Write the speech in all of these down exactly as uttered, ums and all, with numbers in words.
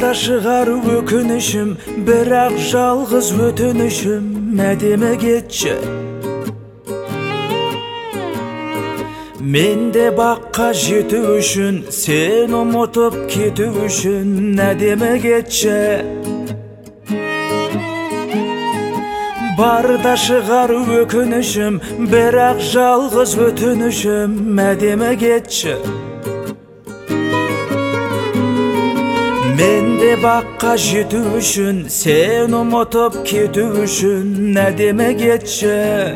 Барда шығар өкінішім, бірақ жалғыз өтінішім, әдемі кетші. Менде баққа жету үшін, сен ұмытып кету үшін, әдемі кетші. Барда шығар өкінішім, бірақ жалғыз өтінішім, әдемі кетші. Менде баққа жету үшін, сен ұмытып кету үшін, әдемі кетші.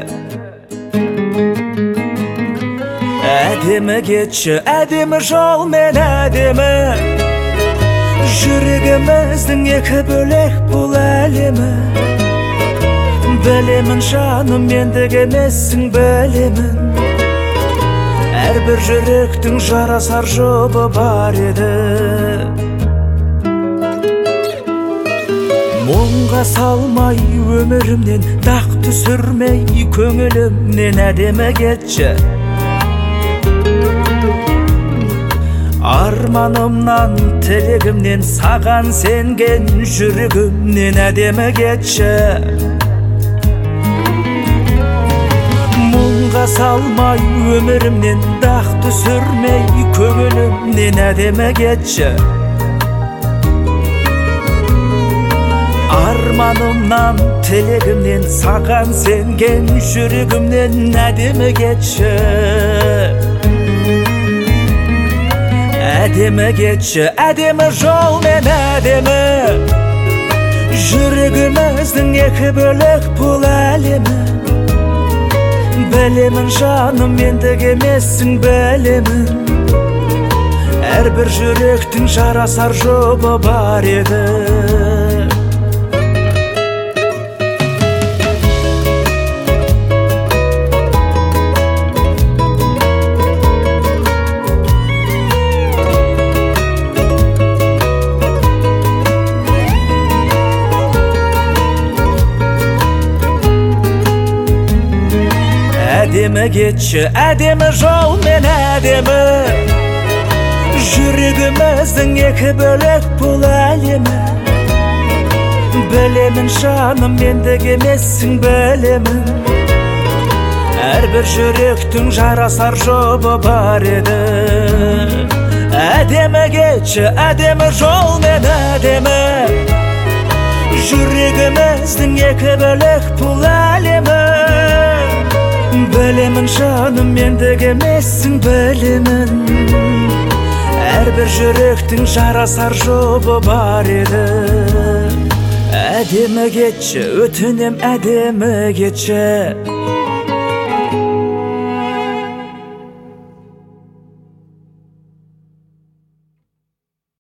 Әдемі кетші, әдемі жолмен әдемі. Жүрегіміздің екі бөлек бұл әлемі. Білемін жаным, ендігі емессің, білемін. Әрбір жүректің жарасар жұбы бар еді. Мұңға салмай өмірімнен, дақ түсірмей көңілімнен, әдемі кетші. Арманымнан, тілегімнен, саған сенген жүрегімнен, әдемі кетші. Мұңға салмай өмірімнен, дақ түсірмей көңілімнен, әдемі кетші. Арманымнан, тілегімнен, саған сенген жүрегімнен, әдемі кетші. Әдемі кетші, әдемі жолмен әдемі. Жүрегіміздің екі бөлек бұл әлемі. Білемін жаным, ендігі емессің, білемін. Әрбір жүректің жарасар жұбы бар еді. Әдемі кетші, әдемі жолмен әдемі. Жүрегіміздің екі бөлек бұл әлемі. Білемін жаным, ендігі емессің, білемін. Әрбір жүректің жарасар жұбы бар еді. Әдемі кетші, әдемі жолмен әдемі. Жүрегіміздің екі бөлек бұл әлемі. Білемін жаным, ендігі емессің, білемін. Әрбір жүректің жарасар жұбы бар еді. Әдемі кетші, өтінем, әдемі кетші.